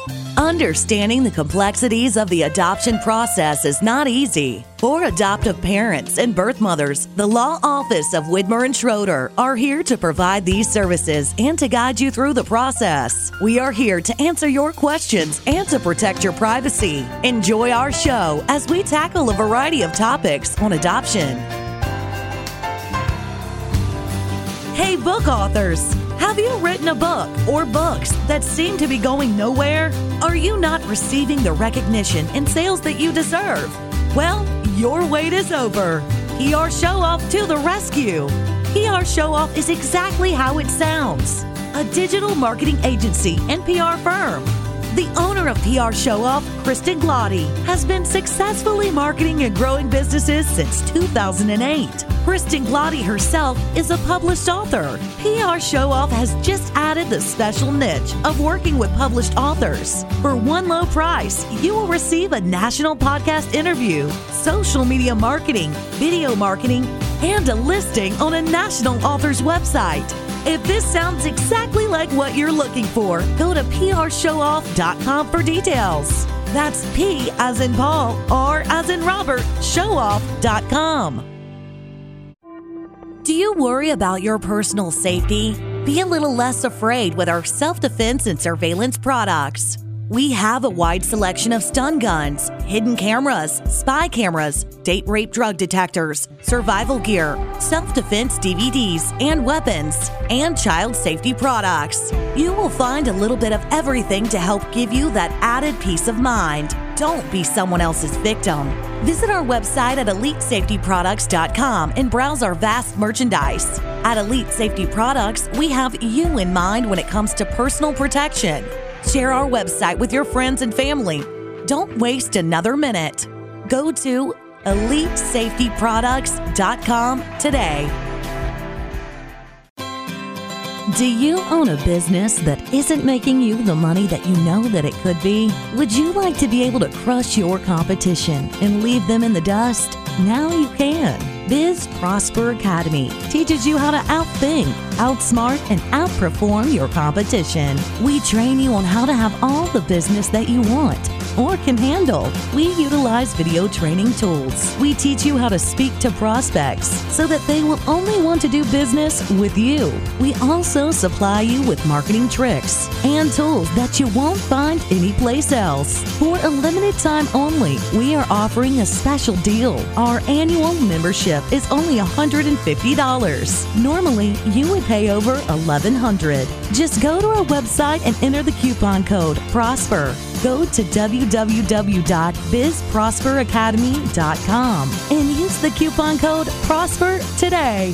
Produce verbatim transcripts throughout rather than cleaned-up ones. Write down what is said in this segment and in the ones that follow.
Understanding the complexities of the adoption process is not easy. For adoptive parents and birth mothers, the Law Office of Widmer and Schroeder are here to provide these services and to guide you through the process. We are here to answer your questions and to protect your privacy. Enjoy our show as we tackle a variety of topics on adoption. Hey, book authors! Have you written a book or books that seem to be going nowhere? Are you not receiving the recognition and sales that you deserve? Well, your wait is over. P R Show Off to the rescue. P R Show Off is exactly how it sounds. A digital marketing agency and P R firm. The owner of P R Show Off, Kristen Glotty, has been successfully marketing and growing businesses since two thousand eight. Kristen Glotty herself is a published author. P R Show Off has just added the special niche of working with published authors. For one low price, you will receive a national podcast interview, social media marketing, video marketing, and a listing on a national author's website. If this sounds exactly like what you're looking for, go to P R show off dot com for details. That's P as in Paul, R as in Robert, show off dot com. Do you worry about your personal safety? Be a little less afraid with our self-defense and surveillance products. We have a wide selection of stun guns, hidden cameras, spy cameras, date rape drug detectors, survival gear, self-defense D V Ds and weapons, and child safety products. You will find a little bit of everything to help give you that added peace of mind. Don't be someone else's victim. Visit our website at elite safety products dot com and browse our vast merchandise. At Elite Safety Products, we have you in mind when it comes to personal protection. Share our website with your friends and family. Don't waste another minute. Go to elite safety products dot com today. Do you own a business that isn't making you the money that you know that it could be? Would you like to be able to crush your competition and leave them in the dust? Now you can. Biz Prosper Academy teaches you how to outthink, outsmart, and outperform your competition. We train you on how to have all the business that you want or can handle. We utilize video training tools. We teach you how to speak to prospects so that they will only want to do business with you. We also supply you with marketing tricks and tools that you won't find anyplace else. For a limited time only, we are offering a special deal. Our annual membership is only one hundred fifty dollars. Normally, you would pay over eleven hundred dollars. Just go to our website and enter the coupon code PROSPER. Go to w w w dot biz prosper academy dot com and use the coupon code PROSPER today.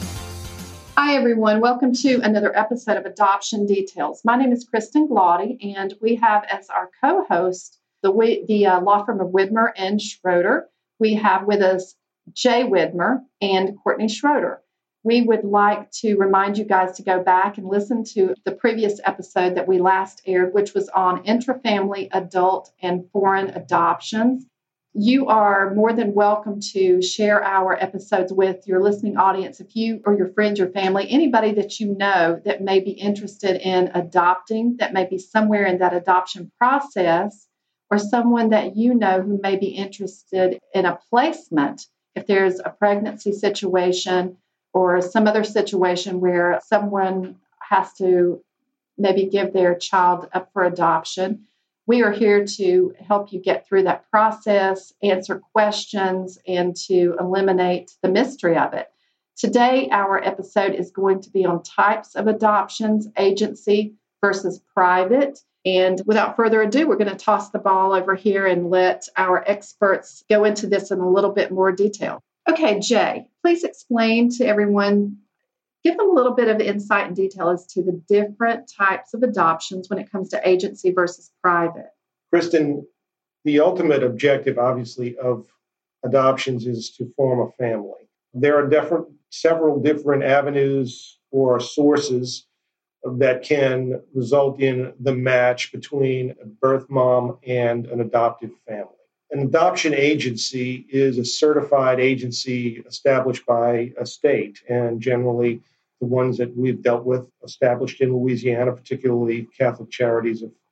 Hi, everyone. Welcome to another episode of Adoption Details. My name is Kristen Glotty, and we have as our co-host the, the uh, law firm of Widmer and Schroeder. We have with us Jay Widmer and Courtney Schroeder. We would like to remind you guys to go back and listen to the previous episode that we last aired, which was on intrafamily, adult, and foreign adoptions. You are more than welcome to share our episodes with your listening audience. If you or your friends, your family, anybody that you know that may be interested in adopting, that may be somewhere in that adoption process, or someone that you know who may be interested in a placement, if there's a pregnancy situation or some other situation where someone has to maybe give their child up for adoption, we are here to help you get through that process, answer questions, and to eliminate the mystery of it. Today, our episode is going to be on types of adoptions, agency versus private. And without further ado, we're going to toss the ball over here and let our experts go into this in a little bit more detail. Okay, Jay, please explain to everyone, give them a little bit of insight and detail as to the different types of adoptions when it comes to agency versus private. Kristen, the ultimate objective, obviously, of adoptions is to form a family. There are different, several different avenues or sources that can result in the match between a birth mom and an adoptive family. An adoption agency is a certified agency established by a state, and generally the ones that we've dealt with established in Louisiana, particularly Catholic Charities of,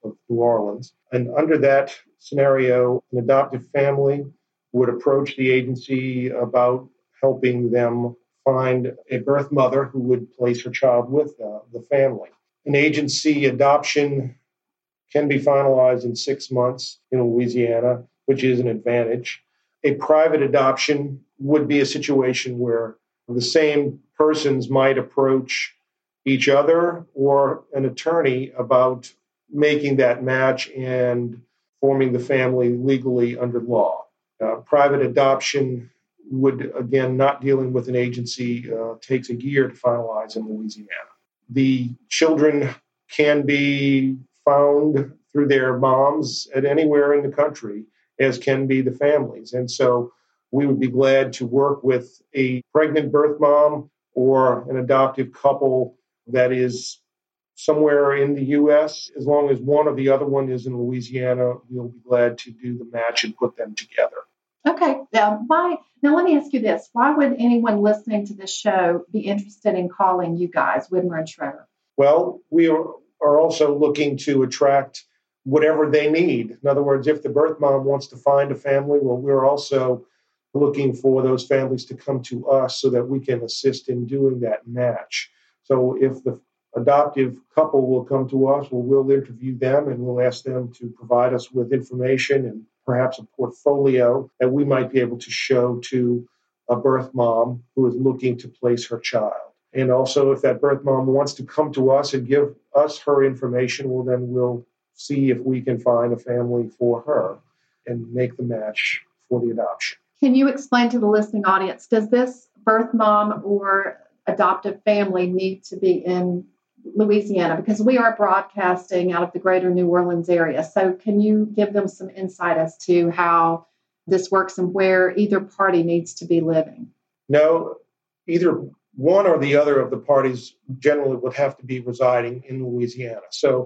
of New Orleans. And under that scenario, an adoptive family would approach the agency about helping them find a birth mother who would place her child with uh, the family. An agency adoption can be finalized in six months in Louisiana, which is an advantage. A private adoption would be a situation where the same persons might approach each other or an attorney about making that match and forming the family legally under law. Uh, private adoption would, again, not dealing with an agency, uh, takes a year to finalize in Louisiana. The children can be found through their moms at anywhere in the country, as can be the families. And so we would be glad to work with a pregnant birth mom or an adoptive couple that is somewhere in the U S. As long as one or the other one is in Louisiana, we'll be glad to do the match and put them together. Okay. Now, why? Now, let me ask you this. Why would anyone listening to this show be interested in calling you guys, Widmer and Schroeder? Well, we are, are also looking to attract whatever they need. In other words, if the birth mom wants to find a family, well, we're also looking for those families to come to us so that we can assist in doing that match. So if the adoptive couple will come to us, well, we'll interview them and we'll ask them to provide us with information and perhaps a portfolio that we might be able to show to a birth mom who is looking to place her child. And also, if that birth mom wants to come to us and give us her information, well, then we'll see if we can find a family for her and make the match for the adoption. Can you explain to the listening audience, does this birth mom or adoptive family need to be in Louisiana? Because we are broadcasting out of the greater New Orleans area. So can you give them some insight as to how this works and where either party needs to be living? No, either one or the other of the parties generally would have to be residing in Louisiana. So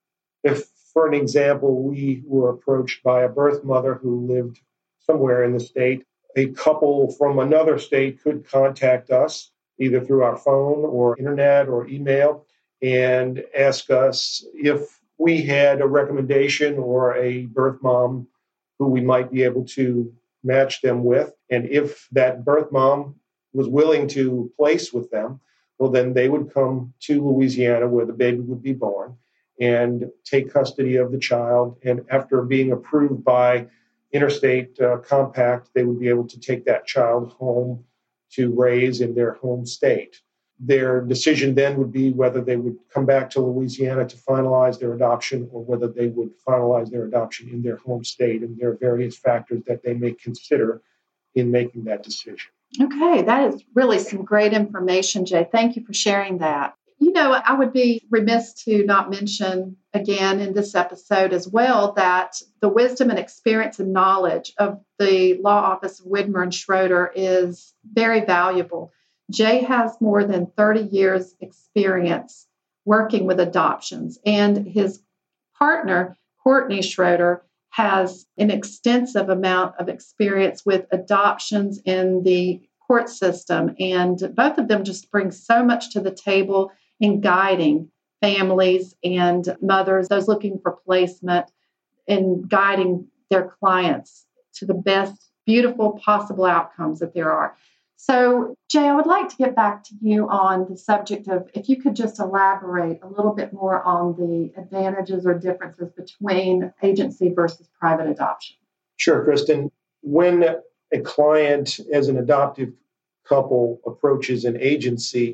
if, for an example, we were approached by a birth mother who lived somewhere in the state, a couple from another state could contact us either through our phone or internet or email and ask us if we had a recommendation or a birth mom who we might be able to match them with. And if that birth mom was willing to place with them, well, then they would come to Louisiana where the baby would be born and take custody of the child. And after being approved by interstate uh, compact, they would be able to take that child home to raise in their home state. Their decision then would be whether they would come back to Louisiana to finalize their adoption or whether they would finalize their adoption in their home state. And there are various factors that they may consider in making that decision. Okay, that is really some great information, Jay. Thank you for sharing that. You know, I would be remiss to not mention again in this episode as well that the wisdom and experience and knowledge of the law office of Widmer and Schroeder is very valuable. Jay has more than thirty years experience working with adoptions, and his partner, Courtney Schroeder, has an extensive amount of experience with adoptions in the court system. And both of them just bring so much to the table in guiding families and mothers, those looking for placement, and guiding their clients to the best, beautiful possible outcomes that there are. So, Jay, I would like to get back to you on the subject of, if you could just elaborate a little bit more on the advantages or differences between agency versus private adoption. Sure, Kristen. When a client as an adoptive couple approaches an agency,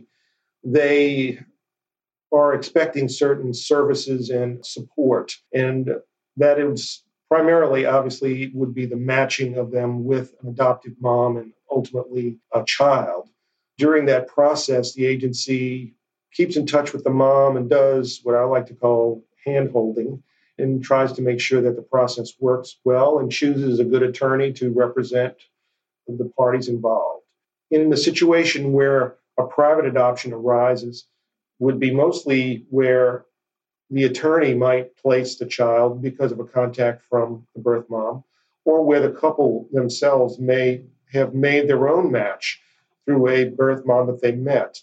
they are expecting certain services and support. And that is primarily, obviously, would be the matching of them with an adoptive mom and ultimately a child. During that process, the agency keeps in touch with the mom and does what I like to call hand-holding and tries to make sure that the process works well and chooses a good attorney to represent the parties involved. In the situation where a private adoption arises, would be mostly where the attorney might place the child because of a contact from the birth mom, or where the couple themselves may have made their own match through a birth mom that they met.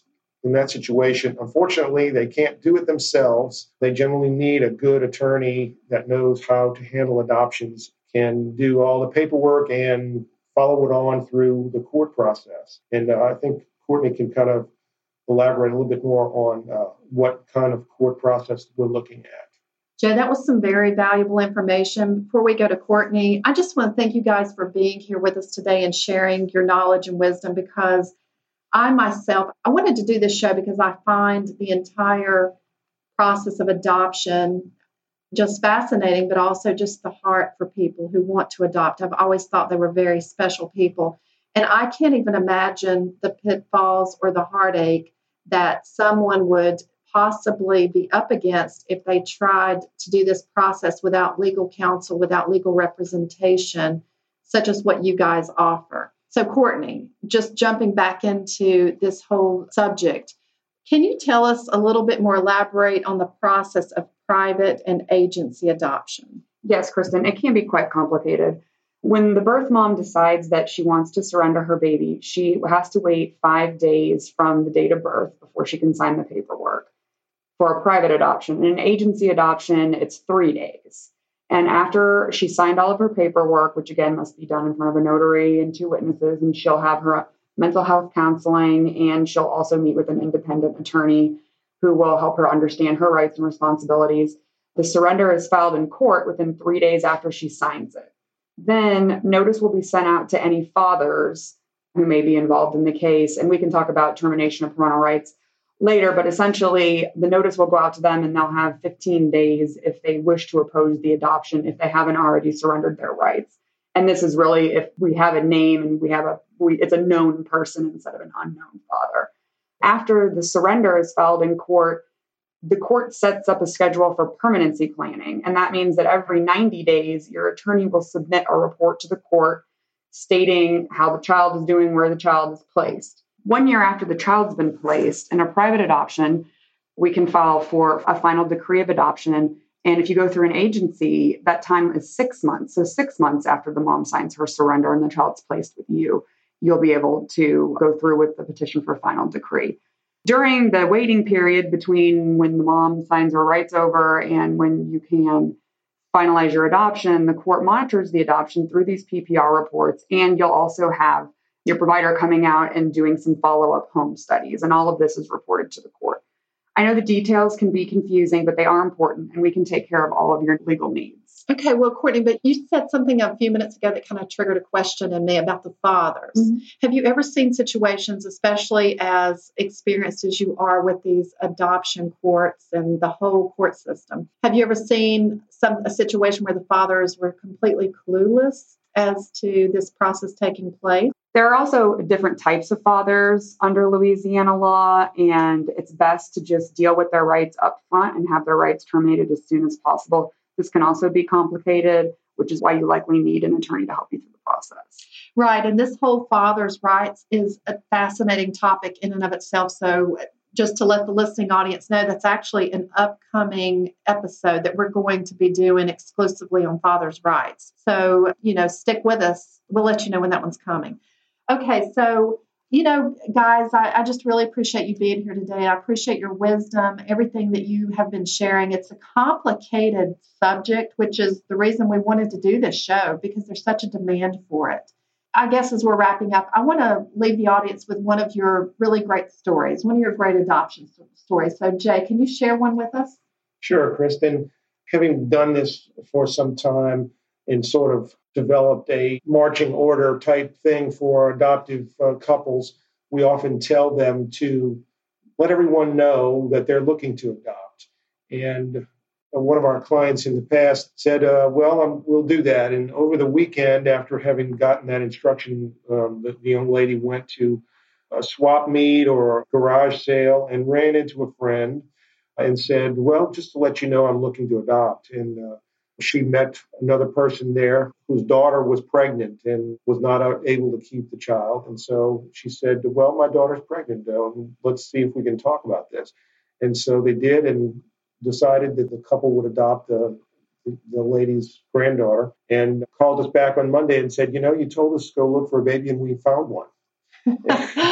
in that situation, unfortunately, they can't do it themselves. They generally need a good attorney that knows how to handle adoptions, can do all the paperwork and follow it on through the court process. And uh, I think Courtney can kind of elaborate a little bit more on uh, what kind of court process we're looking at. Joe, that was some very valuable information. Before we go to Courtney, I just want to thank you guys for being here with us today and sharing your knowledge and wisdom, because I myself, I wanted to do this show because I find the entire process of adoption just fascinating, but also just the heart for people who want to adopt. I've always thought they were very special people. And I can't even imagine the pitfalls or the heartache that someone would possibly be up against if they tried to do this process without legal counsel, without legal representation, such as what you guys offer. So, Courtney, just jumping back into this whole subject, can you tell us a little bit more, elaborate on the process of private and agency adoption? Yes, Kristen, it can be quite complicated. When the birth mom decides that she wants to surrender her baby, she has to wait five days from the date of birth before she can sign the paperwork. For a private adoption, in an agency adoption, it's three days. And after she signed all of her paperwork, which again must be done in front of a notary and two witnesses, and she'll have her mental health counseling, and she'll also meet with an independent attorney who will help her understand her rights and responsibilities. The surrender is filed in court within three days after she signs it. Then notice will be sent out to any fathers who may be involved in the case, and we can talk about termination of parental rights later, but essentially the notice will go out to them and they'll have fifteen days if they wish to oppose the adoption, if they haven't already surrendered their rights. And this is really if we have a name and we have a, we, it's a known person instead of an unknown father. After the surrender is filed in court, the court sets up a schedule for permanency planning. And that means that every ninety days, your attorney will submit a report to the court stating how the child is doing, where the child is placed. One year after the child's been placed in a private adoption, we can file for a final decree of adoption. And if you go through an agency, that time is six months. So six months after the mom signs her surrender and the child's placed with you, you'll be able to go through with the petition for final decree. During the waiting period between when the mom signs her rights over and when you can finalize your adoption, the court monitors the adoption through these P P R reports, and you'll also have your provider coming out and doing some follow-up home studies. And all of this is reported to the court. I know the details can be confusing, but they are important, and we can take care of all of your legal needs. Okay, well, Courtney, but you said something a few minutes ago that kind of triggered a question in me about the fathers. Mm-hmm. Have you ever seen situations, especially as experienced as you are with these adoption courts and the whole court system, have you ever seen some a situation where the fathers were completely clueless as to this process taking place? There are also different types of fathers under Louisiana law, and it's best to just deal with their rights up front and have their rights terminated as soon as possible. This can also be complicated, which is why you likely need an attorney to help you through the process. Right. And this whole father's rights is a fascinating topic in and of itself. So just to let the listening audience know, that's actually an upcoming episode that we're going to be doing exclusively on father's rights. So, you know, stick with us. We'll let you know when that one's coming. Okay, so, you know, guys, I, I just really appreciate you being here today. I appreciate your wisdom, everything that you have been sharing. It's a complicated subject, which is the reason we wanted to do this show, because there's such a demand for it. I guess as we're wrapping up, I want to leave the audience with one of your really great stories, one of your great adoption stories. So, Jay, can you share one with us? Sure, Kristen. Having done this for some time, and sort of developed a marching order type thing for adoptive uh, couples, we often tell them to let everyone know that they're looking to adopt. And uh, one of our clients in the past said, uh, well, um, we'll do that. And over the weekend, after having gotten that instruction, um, the, the young lady went to a swap meet or a garage sale and ran into a friend and said, well, just to let you know, I'm looking to adopt. And uh, she met another person there whose daughter was pregnant and was not able to keep the child. And so she said, well, my daughter's pregnant, though. Let's see if we can talk about this. And so they did and decided that the couple would adopt the, the, the lady's granddaughter, and called us back on Monday and said, you know, you told us to go look for a baby and we found one.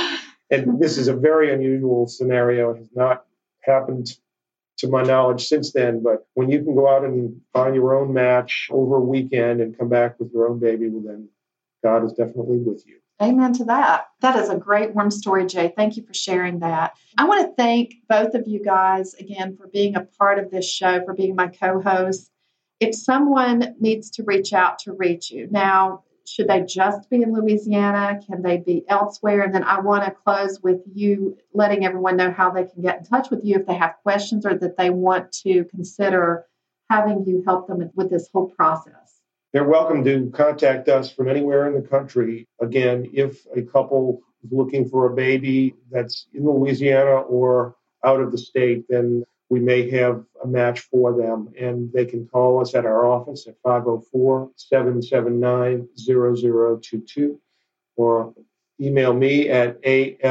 And this is a very unusual scenario. It has not happened to my knowledge since then. But when you can go out and find your own match over a weekend and come back with your own baby, well, then God is definitely with you. Amen to that. That is a great warm story, Jay. Thank you for sharing that. I want to thank both of you guys again for being a part of this show, for being my co-host. If someone needs to reach out to reach you, now, should they just be in Louisiana? Can they be elsewhere? And then I want to close with you letting everyone know how they can get in touch with you if they have questions or that they want to consider having you help them with this whole process. They're welcome to contact us from anywhere in the country. Again, if a couple is looking for a baby that's in Louisiana or out of the state, then we may have a match for them. And they can call us at our office at five oh four, seven seven nine, zero zero two two or email me at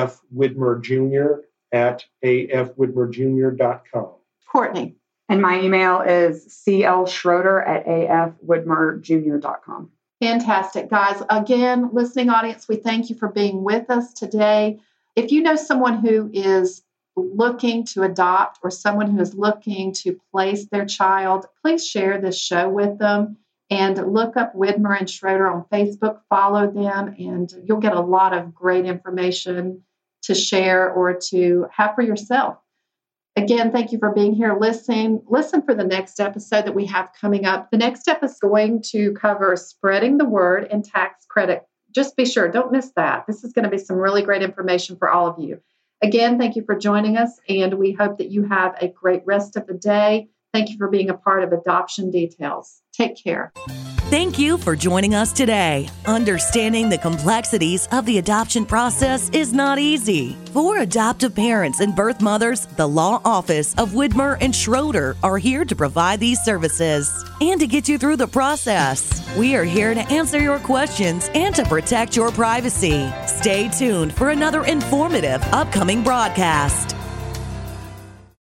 afwhidmerjr at afwhidmerjr dot com. Courtney. And my email is clschroeder at afwhidmerjr dot com. Fantastic, guys. Again, listening audience, we thank you for being with us today. If you know someone who is looking to adopt or someone who is looking to place their child, please share this show with them and look up Widmer and Schroeder on Facebook, follow them, and you'll get a lot of great information to share or to have for yourself. Again, thank you for being here. Listen, listen for the next episode that we have coming up. The next episode is going to cover spreading the word and tax credit. Just be sure, don't miss that. This is going to be some really great information for all of you. Again, thank you for joining us, and we hope that you have a great rest of the day. Thank you for being a part of Adoption Details. Take care. Thank you for joining us today. Understanding the complexities of the adoption process is not easy. For adoptive parents and birth mothers, the law office of Widmer and Schroeder are here to provide these services and to get you through the process. We are here to answer your questions and to protect your privacy. Stay tuned for another informative upcoming broadcast.